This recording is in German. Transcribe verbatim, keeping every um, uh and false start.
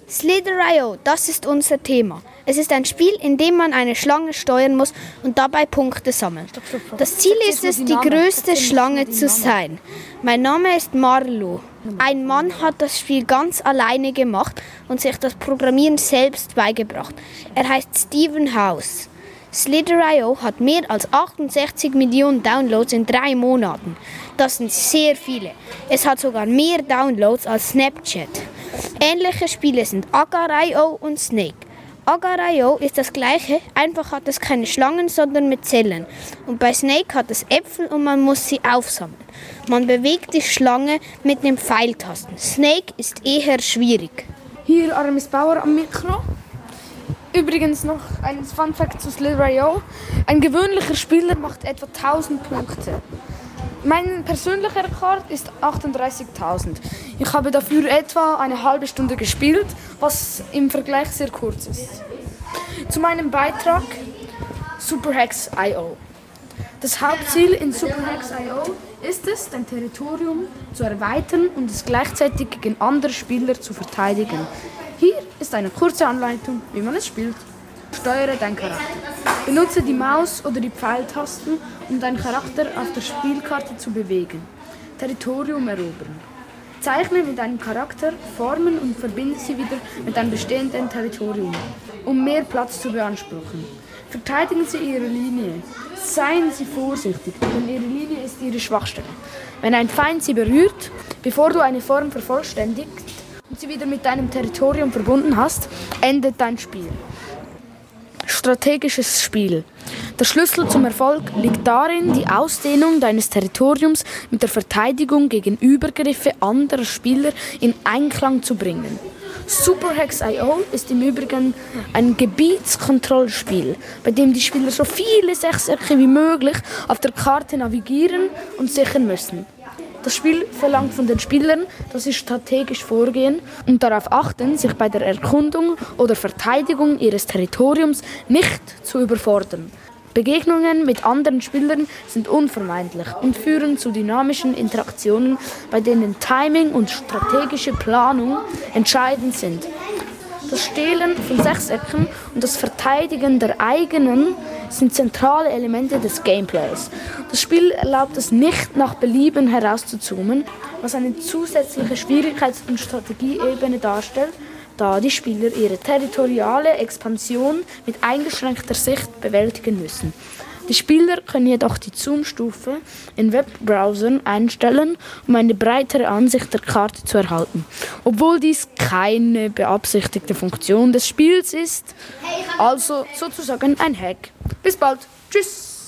Slither Punkt i o, das ist unser Thema. Es ist ein Spiel, in dem man eine Schlange steuern muss und dabei Punkte sammeln. Das Ziel ist es, die größte Schlange zu sein. Mein Name ist Marlo. Ein Mann hat das Spiel ganz alleine gemacht und sich das Programmieren selbst beigebracht. Er heißt Steven House. Slither Punkt i o hat mehr als achtundsechzig Millionen Downloads in drei Monaten. Das sind sehr viele. Es hat sogar mehr Downloads als Snapchat. Ähnliche Spiele sind Agar Punkt i o und Snake. Agar Punkt i o ist das gleiche, einfach hat es keine Schlangen, sondern mit Zellen. Und bei Snake hat es Äpfel und man muss sie aufsammeln. Man bewegt die Schlange mit den Pfeiltasten. Snake ist eher schwierig. Hier Aramis Bauer am Mikro. Übrigens noch ein Funfact zu Slither Punkt i o. Ein gewöhnlicher Spieler macht etwa tausend Punkte. Mein persönlicher Rekord ist achtunddreißigtausend. Ich habe dafür etwa eine halbe Stunde gespielt, was im Vergleich sehr kurz ist. Zu meinem Beitrag Superhex Punkt i o. Das Hauptziel in Superhex Punkt i o ist es, dein Territorium zu erweitern und es gleichzeitig gegen andere Spieler zu verteidigen. Hier ist eine kurze Anleitung, wie man es spielt. Steuere deinen Charakter. Benutze die Maus oder die Pfeiltasten, um deinen Charakter auf der Spielkarte zu bewegen. Territorium erobern. Zeichne mit deinem Charakter Formen und verbinde sie wieder mit deinem bestehenden Territorium, um mehr Platz zu beanspruchen. Verteidigen Sie Ihre Linie. Seien Sie vorsichtig, denn Ihre Linie ist Ihre Schwachstelle. Wenn ein Feind Sie berührt, bevor du eine Form vervollständigt und sie wieder mit deinem Territorium verbunden hast, endet dein Spiel. Strategisches Spiel. Der Schlüssel zum Erfolg liegt darin, die Ausdehnung deines Territoriums mit der Verteidigung gegen Übergriffe anderer Spieler in Einklang zu bringen. Superhex Punkt i o ist im Übrigen ein Gebietskontrollspiel, bei dem die Spieler so viele Sechsecke wie möglich auf der Karte navigieren und sichern müssen. Das Spiel verlangt von den Spielern, dass sie strategisch vorgehen und darauf achten, sich bei der Erkundung oder Verteidigung ihres Territoriums nicht zu überfordern. Begegnungen mit anderen Spielern sind unvermeidlich und führen zu dynamischen Interaktionen, bei denen Timing und strategische Planung entscheidend sind. Das Stehlen von Sechsecken und das Verteidigen der eigenen sind zentrale Elemente des Gameplays. Das Spiel erlaubt es nicht, nach Belieben herauszuzoomen, was eine zusätzliche Schwierigkeits- und Strategieebene darstellt, da die Spieler ihre territoriale Expansion mit eingeschränkter Sicht bewältigen müssen. Die Spieler können jedoch die Zoom-Stufe in Webbrowsern einstellen, um eine breitere Ansicht der Karte zu erhalten. Obwohl dies keine beabsichtigte Funktion des Spiels ist, also sozusagen ein Hack. Bis bald. Tschüss.